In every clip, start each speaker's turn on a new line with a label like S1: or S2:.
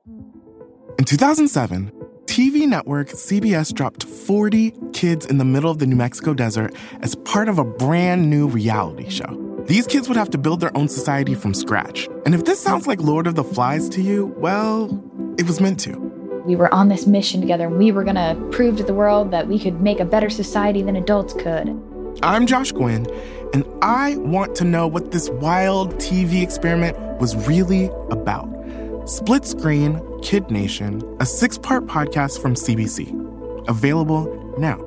S1: In 2007, TV network CBS dropped 40 kids in the middle of the New Mexico desert as part of a brand new reality show. These kids would have to build their own society from scratch. And if this sounds like Lord of the Flies to you, well, it was meant to.
S2: We were on this mission together, and we were going to prove to the world that we could make a better society than adults could.
S1: I'm Josh Gwynn, and I want to know what this wild TV experiment was really about. Split Screen, Kid Nation, a 6-part podcast from CBC. Available now.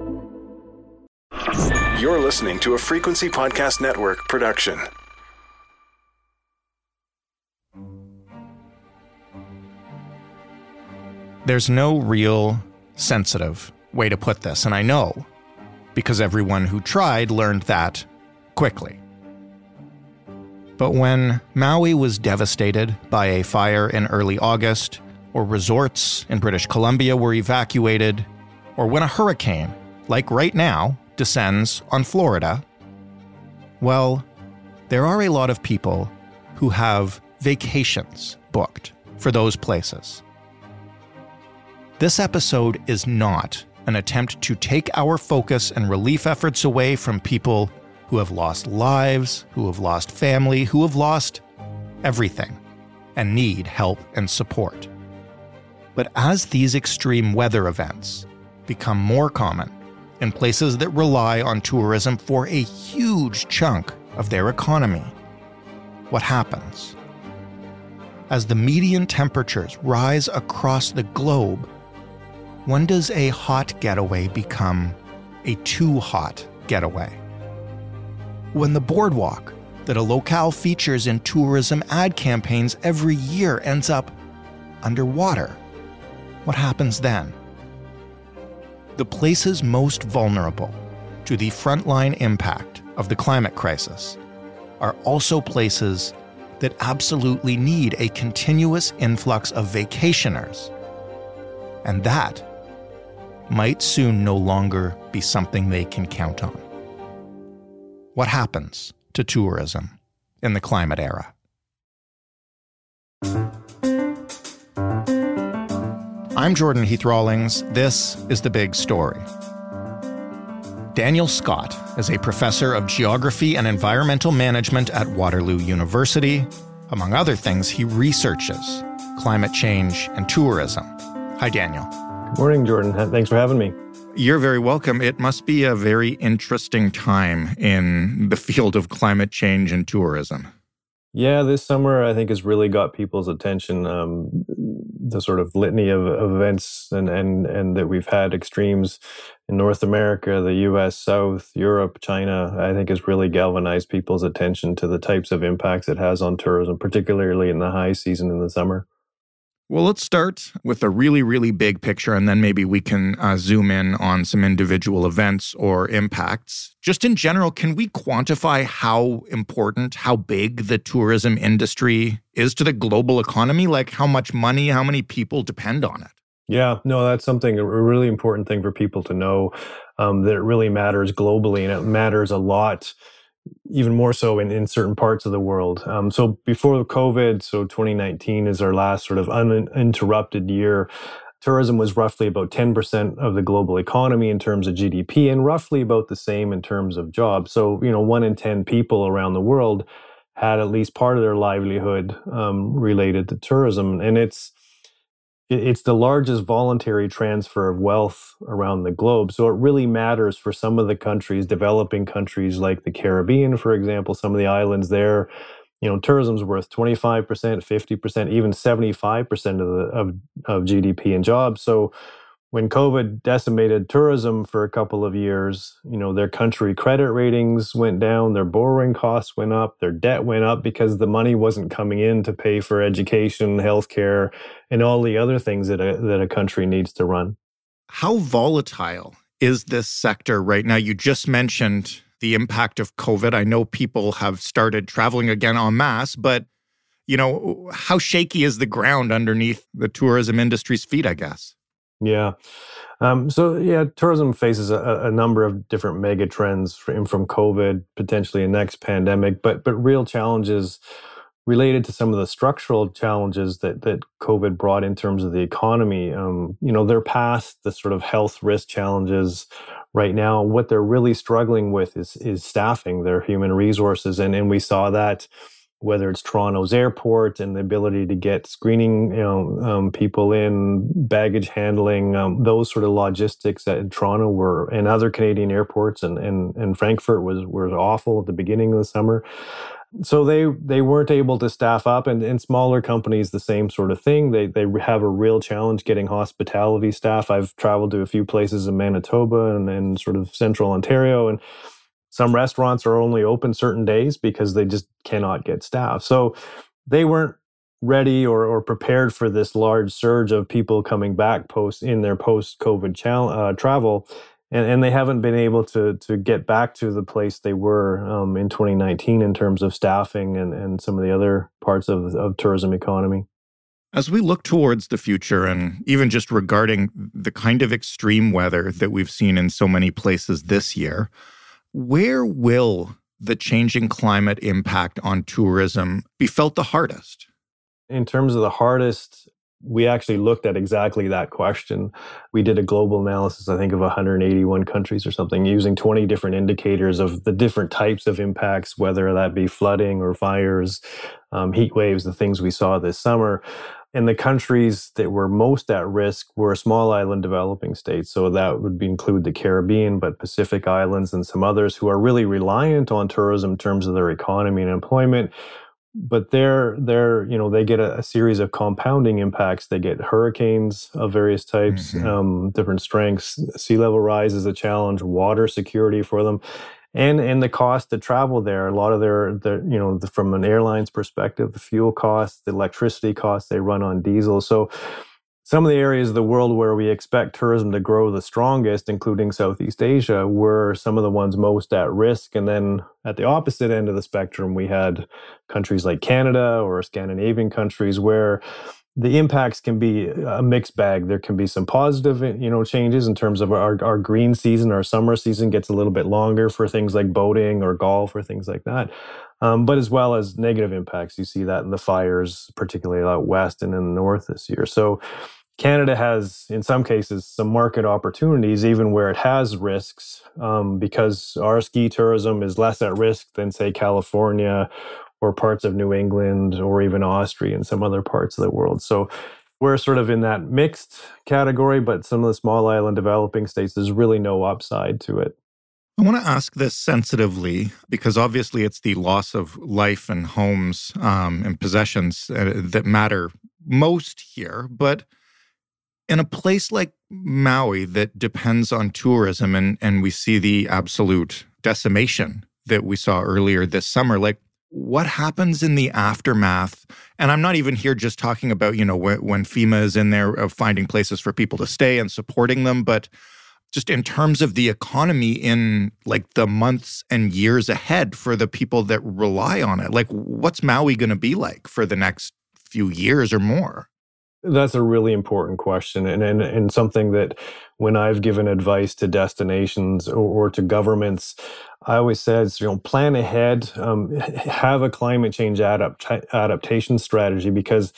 S3: You're listening to a Frequency Podcast Network production.
S4: There's no real sensitive way to put this, and I know because everyone who tried learned that quickly. But when Maui was devastated by a fire in early August, or resorts in British Columbia were evacuated, or when a hurricane, like right now, descends on Florida, well, there are a lot of people who have vacations booked for those places. This episode is not an attempt to take our focus and relief efforts away from people who have lost lives, who have lost family, who have lost everything, and need help and support. But as these extreme weather events become more common in places that rely on tourism for a huge chunk of their economy, what happens? As the median temperatures rise across the globe, when does a hot getaway become a too hot getaway? When the boardwalk that a locale features in tourism ad campaigns every year ends up underwater, what happens then? The places most vulnerable to the frontline impact of the climate crisis are also places that absolutely need a continuous influx of vacationers. And that might soon no longer be something they can count on. What happens to tourism in the climate era? I'm Jordan Heath Rawlings. This is The Big Story. Daniel Scott is a professor of geography and environmental management at Waterloo University. Among other things, he researches climate change and tourism. Hi, Daniel.
S5: Good morning, Jordan. Thanks for having me.
S4: You're very welcome. It must be a very interesting time in the field of climate change and tourism.
S5: Yeah, this summer, I think, has really got people's attention. The sort of litany of events and that we've had extremes in North America, the US, South, Europe, China, I think has really galvanized people's attention to the types of impacts it has on tourism, particularly in the high season in the summer.
S4: Well, let's start with a really, really big picture, and then maybe we can zoom in on some individual events or impacts. Just in general, can we quantify how important, how big the tourism industry is to the global economy? Like how much money, how many people depend on it?
S5: Yeah, no, that's something, a really important thing for people to know, that it really matters globally, and it matters a lot, even more so in certain parts of the world. So before COVID, so 2019 is our last sort of uninterrupted year. Tourism was roughly about 10% of the global economy in terms of GDP, and roughly about the same in terms of jobs. So, 1 in 10 people around the world had at least part of their livelihood related to tourism. And it's the largest voluntary transfer of wealth around the globe. So it really matters for some of the countries, developing countries like the Caribbean, for example, some of the islands there. Tourism's worth 25%, 50%, even 75% of GDP and jobs. So when COVID decimated tourism for a couple of years, their country credit ratings went down, their borrowing costs went up, their debt went up because the money wasn't coming in to pay for education, healthcare, and all the other things that a country needs to run.
S4: How volatile is this sector right now? You just mentioned the impact of COVID. I know people have started traveling again en masse, but how shaky is the ground underneath the tourism industry's feet, I guess?
S5: Yeah. Tourism faces a number of different mega trends from COVID, potentially a next pandemic, but real challenges related to some of the structural challenges that COVID brought in terms of the economy. They're past the sort of health risk challenges right now. What they're really struggling with is staffing their human resources. And we saw that whether it's Toronto's airport and the ability to get screening people in, baggage handling, those sort of logistics that Toronto were, and other Canadian airports and Frankfurt was awful at the beginning of the summer. So they weren't able to staff up, and smaller companies, the same sort of thing. They have a real challenge getting hospitality staff. I've traveled to a few places in Manitoba and sort of central Ontario, and some restaurants are only open certain days because they just cannot get staff. So they weren't ready or prepared for this large surge of people coming back post-COVID travel. And they haven't been able to get back to the place they were in 2019 in terms of staffing and some of the other parts of tourism economy.
S4: As we look towards the future, and even just regarding the kind of extreme weather that we've seen in so many places this year, where will the changing climate impact on tourism be felt the hardest?
S5: In terms of the hardest, we actually looked at exactly that question. We did a global analysis, I think, of 181 countries or something, using 20 different indicators of the different types of impacts, whether that be flooding or fires, heat waves, the things we saw this summer. And the countries that were most at risk were small island developing states. So that would include the Caribbean, but Pacific Islands and some others who are really reliant on tourism in terms of their economy and employment. But they get a series of compounding impacts. They get hurricanes of various types, different strengths. Sea level rise is a challenge, water security for them. And the cost to travel there, a lot of from an airline's perspective, the fuel costs, the electricity costs, they run on diesel. So some of the areas of the world where we expect tourism to grow the strongest, including Southeast Asia, were some of the ones most at risk. And then at the opposite end of the spectrum, we had countries like Canada or Scandinavian countries where the impacts can be a mixed bag. There can be some positive, changes in terms of our green season. Our summer season gets a little bit longer for things like boating or golf or things like that. But as well as negative impacts. You see that in the fires, particularly out west and in the north this year. So Canada has, in some cases, some market opportunities, even where it has risks, because our ski tourism is less at risk than, say, California or parts of New England or even Austria and some other parts of the world. So we're sort of in that mixed category, but some of the small island developing states, there's really no upside to it.
S4: I want to ask this sensitively, because obviously it's the loss of life and homes and possessions that matter most here. But in a place like Maui that depends on tourism, and we see the absolute decimation that we saw earlier this summer, like what happens in the aftermath? And I'm not even here just talking about, when FEMA is in there of finding places for people to stay and supporting them, but just in terms of the economy in like the months and years ahead for the people that rely on it. Like what's Maui going to be like for the next few years or more?
S5: That's a really important question, and something that when I've given advice to destinations or to governments, I always said, plan ahead, have a climate change adaptation strategy, because,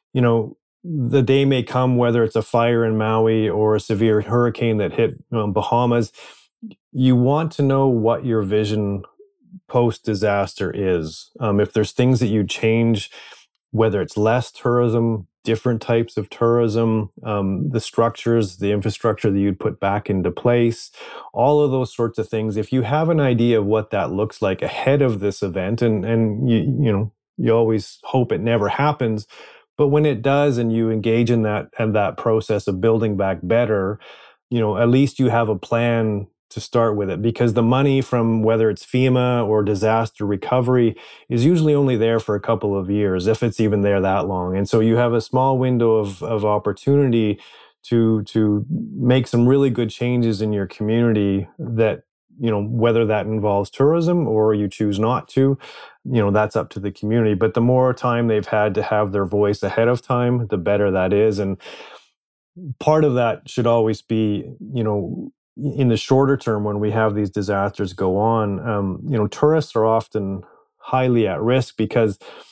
S5: the day may come, whether it's a fire in Maui or a severe hurricane that hit Bahamas, you want to know what your vision post-disaster is. If there's things that you change, whether it's less tourism, different types of tourism, the structures, the infrastructure that you'd put back into place, all of those sorts of things. If you have an idea of what that looks like ahead of this event, and you always hope it never happens, but when it does, and you engage in that process of building back better, at least you have a plan to start with it, because the money from whether it's FEMA or disaster recovery is usually only there for a couple of years, if it's even there that long. And so you have a small window of opportunity to make some really good changes in your community that, whether that involves tourism or you choose not to, that's up to the community. But the more time they've had to have their voice ahead of time, the better that is. And part of that should always be, in the shorter term, when we have these disasters go on, tourists are often highly at risk because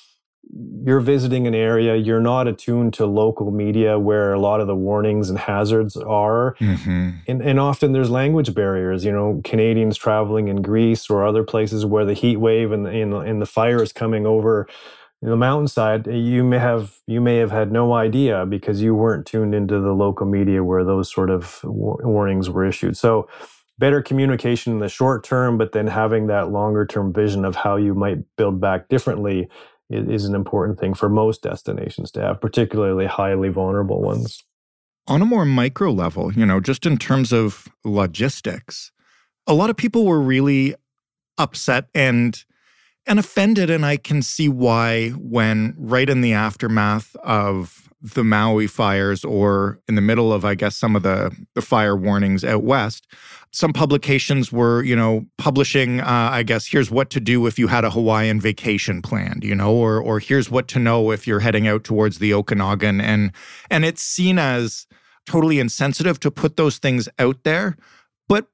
S5: you're visiting an area, you're not attuned to local media where a lot of the warnings and hazards are.
S4: Mm-hmm.
S5: And often there's language barriers, Canadians traveling in Greece or other places where the heat wave and the fire is coming over the mountainside. You may have had no idea because you weren't tuned into the local media where those sort of warnings were issued. So better communication in the short term, but then having that longer term vision of how you might build back differently is an important thing for most destinations to have, particularly highly vulnerable ones.
S4: On a more micro level, just in terms of logistics, a lot of people were really upset and offended, and I can see why, when right in the aftermath of the Maui fires, or in the middle of, I guess, some of the fire warnings out west, some publications were, publishing, I guess, here's what to do if you had a Hawaiian vacation planned, or here's what to know if you're heading out towards the Okanagan. And it's seen as totally insensitive to put those things out there. But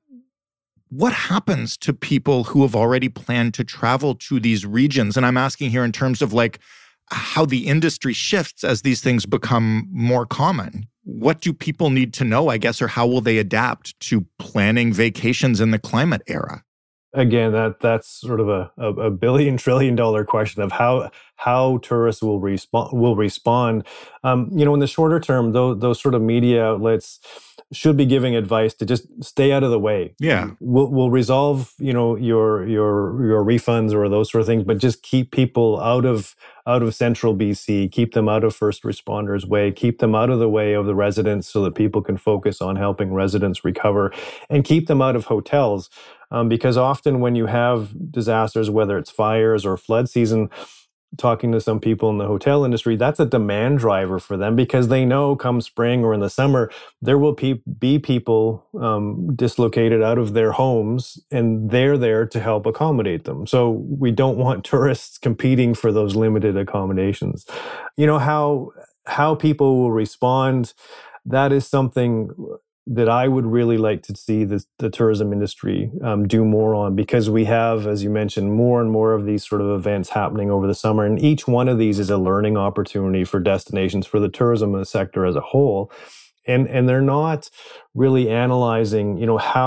S4: what happens to people who have already planned to travel to these regions? And I'm asking here in terms of how the industry shifts as these things become more common. What do people need to know, I guess, or how will they adapt to planning vacations in the climate era?
S5: Again, that's sort of a billion trillion dollar question of how tourists will respond. In the shorter term, those sort of media outlets should be giving advice to just stay out of the way.
S4: Yeah,
S5: we'll resolve your refunds or those sort of things, but just keep people out of central BC, keep them out of first responders' way, keep them out of the way of the residents so that people can focus on helping residents recover, and keep them out of hotels. Because often when you have disasters, whether it's fires or flood season, talking to some people in the hotel industry, that's a demand driver for them because they know come spring or in the summer, there will be people dislocated out of their homes, and they're there to help accommodate them. So we don't want tourists competing for those limited accommodations. How people will respond, that is something that I would really like to see the tourism industry do more on, because we have, as you mentioned, more and more of these sort of events happening over the summer. And each one of these is a learning opportunity for destinations, for the tourism sector as a whole. And they're not really analyzing,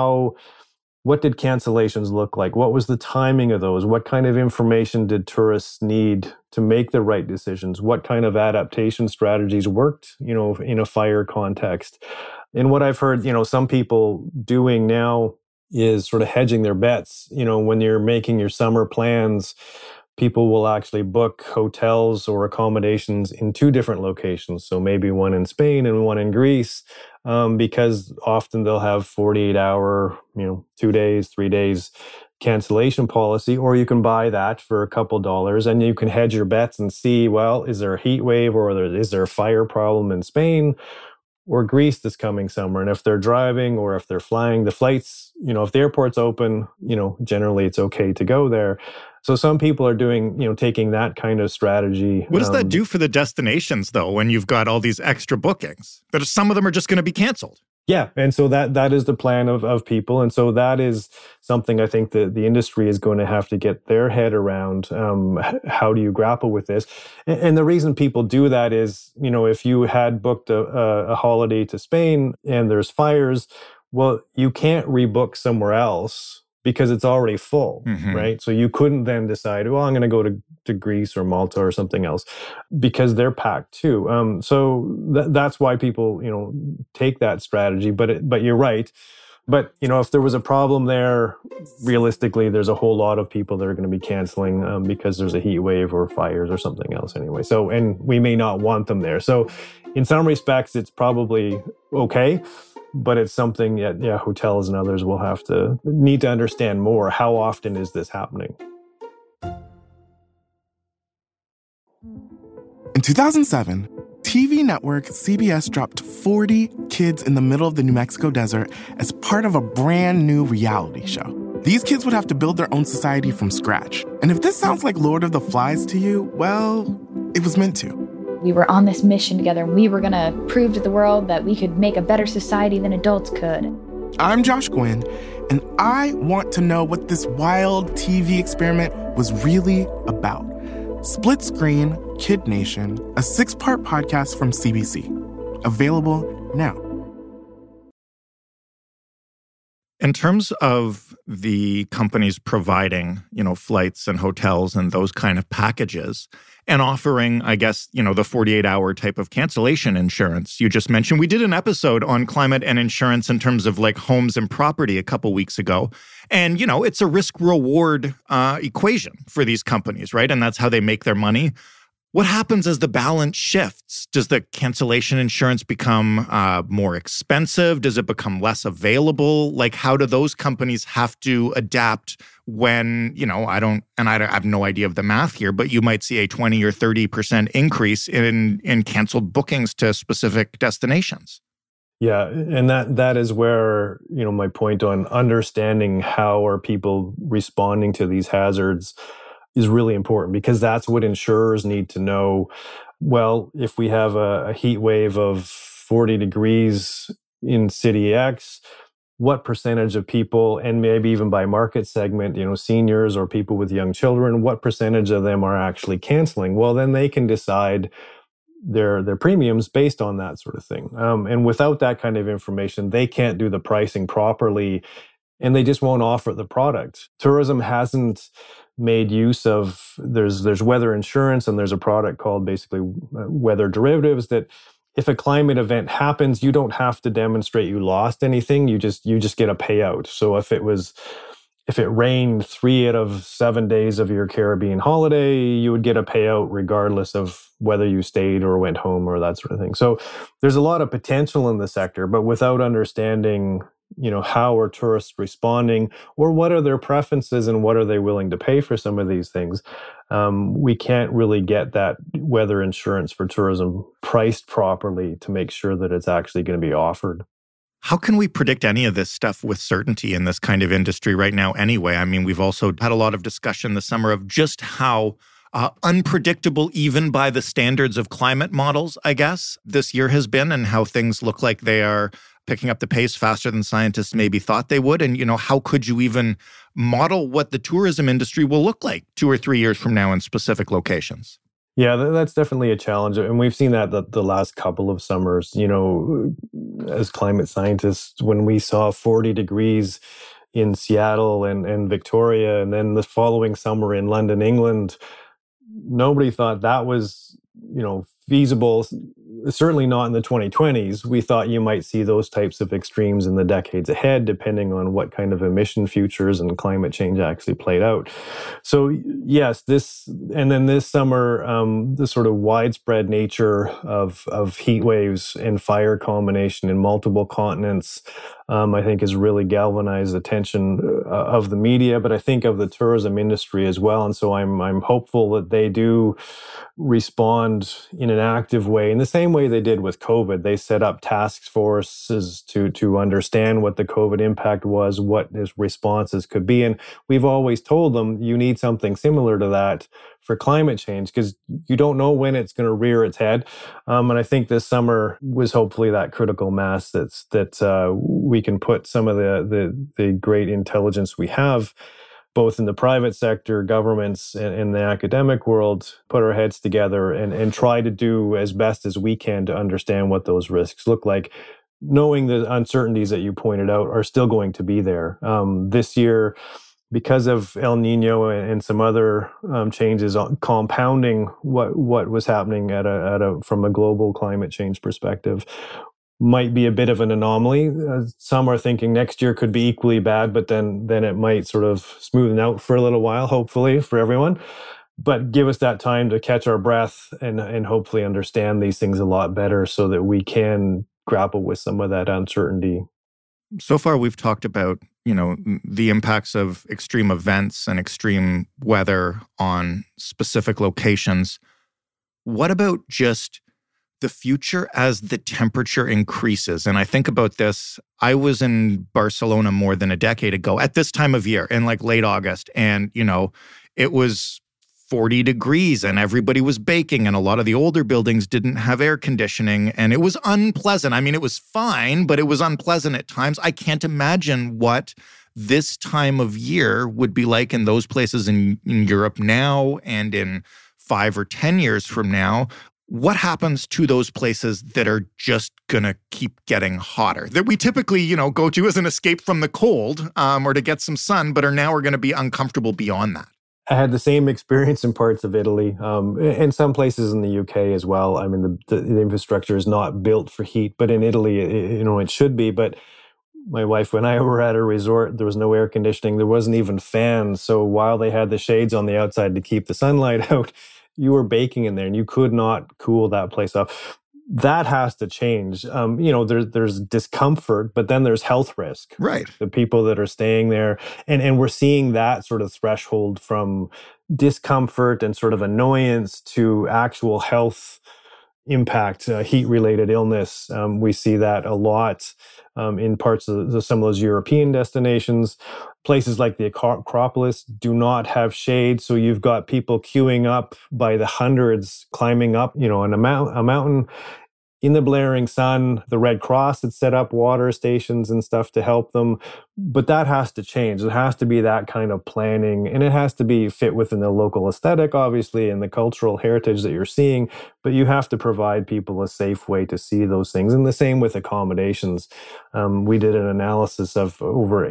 S5: what did cancellations look like? What was the timing of those? What kind of information did tourists need to make the right decisions? What kind of adaptation strategies worked, in a fire context? And what I've heard, some people doing now is sort of hedging their bets. When you're making your summer plans, people will actually book hotels or accommodations in two different locations. So maybe one in Spain and one in Greece, because often they'll have 48-hour, 2 days, 3 days cancellation policy, or you can buy that for a couple dollars and you can hedge your bets and see, well, is there a heat wave or is there a fire problem in Spain or Greece this coming summer? And if they're driving or if they're flying, the flights, if the airport's open, generally it's okay to go there. So some people are doing, taking that kind of strategy.
S4: What does that do for the destinations, though, when you've got all these extra bookings? That some of them are just going to be canceled.
S5: Yeah. And so that is the plan of people. And so that is something I think that the industry is going to have to get their head around. How do you grapple with this? And the reason people do that is, if you had booked a holiday to Spain and there's fires, well, you can't rebook somewhere else because it's already full, right? So you couldn't then decide, well, I'm going to go to Greece or Malta or something else because they're packed too. So that's why people, take that strategy. But you're right. But, if there was a problem there, realistically, there's a whole lot of people that are going to be canceling because there's a heat wave or fires or something else anyway. So, and we may not want them there. So in some respects, it's probably okay. But it's something that, hotels and others will need to understand more. How often is this happening?
S1: In 2007, TV network CBS dropped 40 kids in the middle of the New Mexico desert as part of a brand new reality show. These kids would have to build their own society from scratch. And if this sounds like Lord of the Flies to you, well, it was meant to.
S2: We were on this mission together, and we were going to prove to the world that we could make a better society than adults could.
S1: I'm Josh Gwynn, and I want to know what this wild TV experiment was really about. Split Screen, Kid Nation, a 6-part podcast from CBC. Available now.
S4: In terms of the companies providing, flights and hotels and those kind of packages and offering, I guess, the 48-hour type of cancellation insurance you just mentioned. We did an episode on climate and insurance in terms of like homes and property a couple weeks ago. And, it's a risk-reward equation for these companies, right? And that's how they make their money. What happens as the balance shifts? Does the cancellation insurance become more expensive? Does it become less available? Like, how do those companies have to adapt when, I have no idea of the math here, but you might see a 20 or 30% increase in canceled bookings to specific destinations?
S5: Yeah, and that is where, my point on understanding how are people responding to these hazards is really important, because that's what insurers need to know. Well, if we have a heat wave of 40 degrees in city X, what percentage of people, and maybe even by market segment, seniors or people with young children, what percentage of them are actually canceling? Well, then they can decide their premiums based on that sort of thing. And without that kind of information, they can't do the pricing properly, and they just won't offer the product. Tourism hasn't made use of, there's weather insurance, and there's a product called basically weather derivatives that if a climate event happens, you don't have to demonstrate you lost anything. You just get a payout. So if it rained 3 out of 7 days of your Caribbean holiday, you would get a payout regardless of whether you stayed or went home or that sort of thing. So there's a lot of potential in the sector, but without understanding how are tourists responding, or what are their preferences and what are they willing to pay for some of these things, we can't really get that weather insurance for tourism priced properly to make sure that it's actually going to be offered.
S4: How can we predict any of this stuff with certainty in this kind of industry right now anyway? I mean, we've also had a lot of discussion this summer of just how unpredictable, even by the standards of climate models, I guess, this year has been, and how things look like they are picking up the pace faster than scientists maybe thought they would. And, how could you even model what the tourism industry will look like 2 or 3 years from now in specific locations?
S5: Yeah, that's definitely a challenge. And we've seen that the last couple of summers, as climate scientists, when we saw 40 degrees in Seattle and Victoria, and then the following summer in London, England, nobody thought that was, feasible. Certainly not in the 2020s. We thought you might see those types of extremes in the decades ahead, depending on what kind of emission futures and climate change actually played out. So yes, this summer, the sort of widespread nature of heat waves and fire combination in multiple continents, I think has really galvanized attention of the media, but I think of the tourism industry as well. And so I'm hopeful that they do respond in an active way, in the same way they did with COVID. They set up task forces to understand what the COVID impact was, what his responses could be. And we've always told them you need something similar to that for climate change, because you don't know when it's going to rear its head. And I think this summer was hopefully that critical mass that we can put some of the great intelligence we have, both in the private sector, governments, and in the academic world, put our heads together and try to do as best as we can to understand what those risks look like, knowing the uncertainties that you pointed out are still going to be there. This year, because of El Nino and some other changes compounding what was happening from a global climate change perspective, might be a bit of an anomaly. Some are thinking next year could be equally bad, but then it might sort of smoothen out for a little while, hopefully, for everyone. But give us that time to catch our breath and hopefully understand these things a lot better so that we can grapple with some of that uncertainty.
S4: So far, we've talked about, the impacts of extreme events and extreme weather on specific locations. What about just the future as the temperature increases? And I think about this. I was in Barcelona more than a decade ago at this time of year in like late August. And, it was 40 degrees and everybody was baking, and a lot of the older buildings didn't have air conditioning, and it was unpleasant. I mean, it was fine, but it was unpleasant at times. I can't imagine what this time of year would be like in those places in Europe now and in 5 or 10 years from now, what happens to those places that are just going to keep getting hotter, that we typically, go to as an escape from the cold or to get some sun, but are going to be uncomfortable beyond that?
S5: I had the same experience in parts of Italy, and some places in the UK as well. I mean, the infrastructure is not built for heat, but in Italy, it should be. But my wife and I were at a resort. There was no air conditioning. There wasn't even fans. So while they had the shades on the outside to keep the sunlight out, you were baking in there and you could not cool that place off. That has to change. There's discomfort, but then there's health risk.
S4: Right.
S5: The people that are staying there. And we're seeing that sort of threshold from discomfort and sort of annoyance to actual health impact, heat-related illness. We see that a lot in parts of some of those European destinations. Places like the Acropolis do not have shade, so you've got people queuing up by the hundreds, climbing up, a mountain in the blaring sun. The Red Cross had set up water stations and stuff to help them. But that has to change. It has to be that kind of planning, and it has to be fit within the local aesthetic, obviously, and the cultural heritage that you're seeing. But you have to provide people a safe way to see those things. And the same with accommodations. We did an analysis of over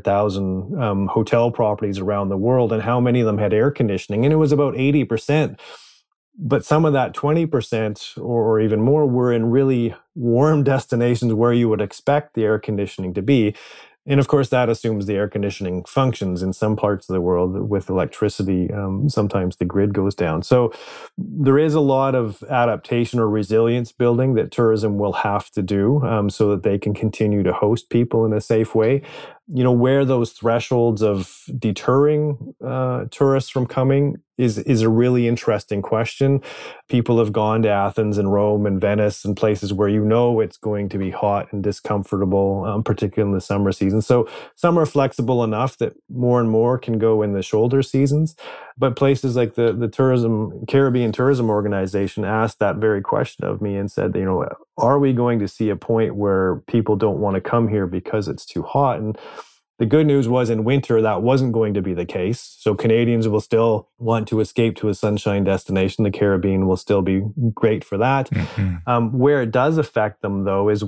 S5: 800,000 hotel properties around the world and how many of them had air conditioning. And it was about 80%. But some of that 20% or even more were in really warm destinations where you would expect the air conditioning to be. And of course, that assumes the air conditioning functions. In some parts of the world with electricity, sometimes the grid goes down. So there is a lot of adaptation or resilience building that tourism will have to do so that they can continue to host people in a safe way. Where those thresholds of deterring tourists from coming is a really interesting question. People have gone to Athens and Rome and Venice and places where it's going to be hot and discomfortable, particularly in the summer season. So some are flexible enough that more and more can go in the shoulder seasons. But places like the Caribbean Tourism Organization asked that very question of me and said, are we going to see a point where people don't want to come here because it's too hot? And the good news was in winter, that wasn't going to be the case. So Canadians will still want to escape to a sunshine destination. The Caribbean will still be great for that. Mm-hmm. Where it does affect them, though, is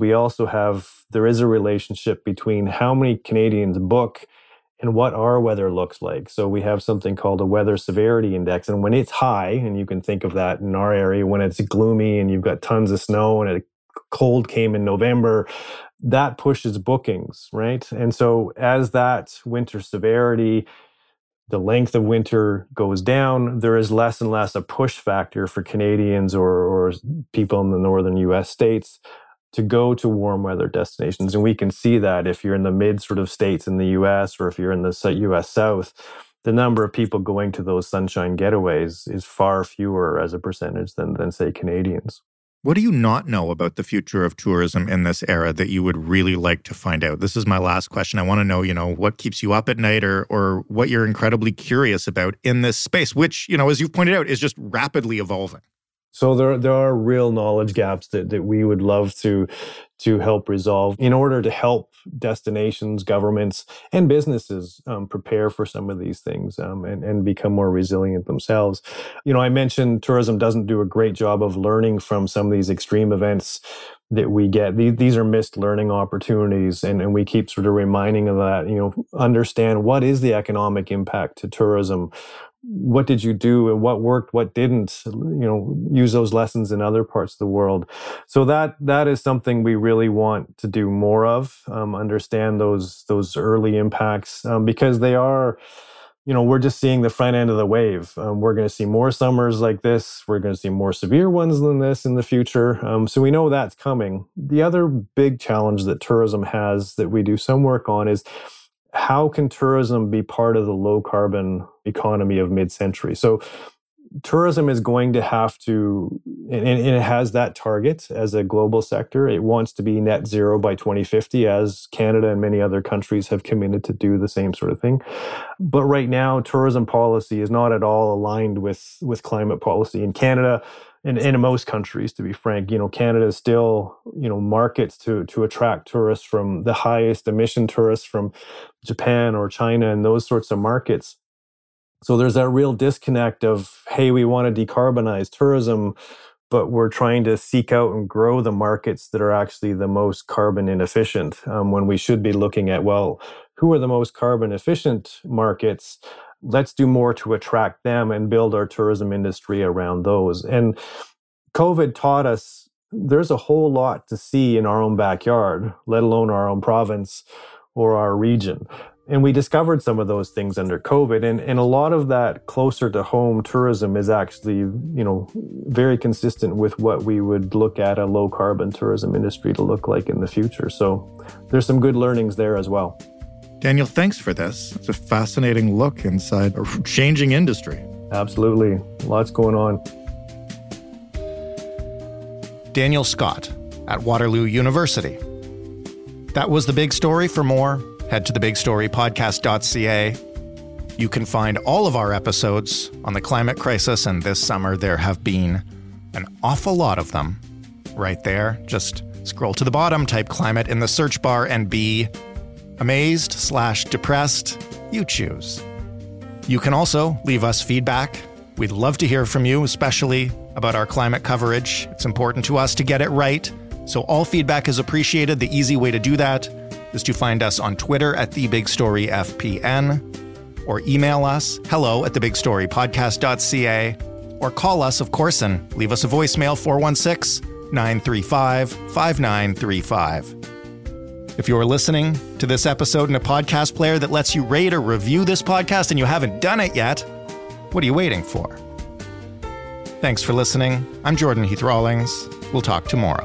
S5: there is a relationship between how many Canadians book and what our weather looks like. So we have something called a weather severity index. And when it's high, and you can think of that in our area, when it's gloomy and you've got tons of snow and a cold came in November, that pushes bookings, right? And so as that winter severity, the length of winter goes down, there is less and less a push factor for Canadians or people in the northern US states to go to warm weather destinations. And we can see that if you're in the mid sort of states in the US or if you're in the US South, the number of people going to those sunshine getaways is far fewer as a percentage than say, Canadians.
S4: What do you not know about the future of tourism in this era that you would really like to find out? This is my last question. I want to know, what keeps you up at night or what you're incredibly curious about in this space, which, as you've pointed out, is just rapidly evolving.
S5: So there are real knowledge gaps that we would love to help resolve in order to help destinations, governments, and businesses prepare for some of these things and become more resilient themselves. I mentioned tourism doesn't do a great job of learning from some of these extreme events that we get. These are missed learning opportunities, and we keep sort of reminding of that, understand what is the economic impact to tourism. What did you do and what worked, what didn't, use those lessons in other parts of the world. So that is something we really want to do more of, understand those early impacts, because they are, we're just seeing the front end of the wave. We're going to see more summers like this. We're going to see more severe ones than this in the future. So we know that's coming. The other big challenge that tourism has that we do some work on is how can tourism be part of the low carbon economy of mid-century? So tourism is going to have to, and it has that target as a global sector. It wants to be net zero by 2050, as Canada and many other countries have committed to do the same sort of thing. But right now, tourism policy is not at all aligned with climate policy in Canada. And in most countries, to be frank, Canada still, markets to attract tourists from the highest emission tourists from Japan or China and those sorts of markets. So there's that real disconnect of, hey, we want to decarbonize tourism, but we're trying to seek out and grow the markets that are actually the most carbon inefficient, when we should be looking at, well, who are the most carbon efficient markets? Let's do more to attract them and build our tourism industry around those. And COVID taught us there's a whole lot to see in our own backyard, let alone our own province or our region. And we discovered some of those things under COVID. And a lot of that closer to home tourism is actually, very consistent with what we would look at a low carbon tourism industry to look like in the future. So there's some good learnings there as well.
S4: Daniel, thanks for this. It's a fascinating look inside a changing industry.
S5: Absolutely. Lots going on.
S4: Daniel Scott at Waterloo University. That was The Big Story. For more, head to thebigstorypodcast.ca. You can find all of our episodes on the climate crisis, and this summer there have been an awful lot of them. Right there, just scroll to the bottom, type climate in the search bar, and be amazed/depressed. You choose. You can also leave us feedback. We'd love to hear from you, especially about our climate coverage. It's important to us to get it right, so all feedback is appreciated. The easy way to do that is to find us on Twitter at TheBigStoryFPN, or email us, hello@thebigstorypodcast.ca, or call us, of course, and leave us a voicemail, 416-935-5935. If you're listening to this episode in a podcast player that lets you rate or review this podcast and you haven't done it yet, what are you waiting for? Thanks for listening. I'm Jordan Heath Rawlings. We'll talk tomorrow.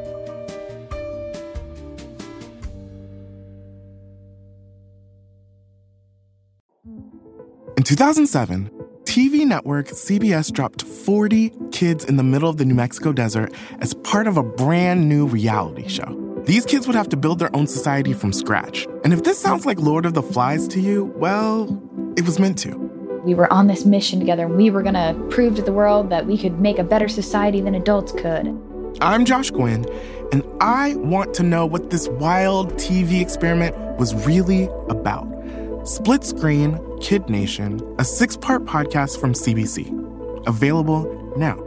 S1: In 2007, TV network CBS dropped 40 kids in the middle of the New Mexico desert as part of a brand new reality show. These kids would have to build their own society from scratch. And if this sounds like Lord of the Flies to you, well, it was meant to.
S2: We were on this mission together, and we were going to prove to the world that we could make a better society than adults could.
S1: I'm Josh Gwynn, and I want to know what this wild TV experiment was really about. Split Screen, Kid Nation, a 6-part podcast from CBC. Available now.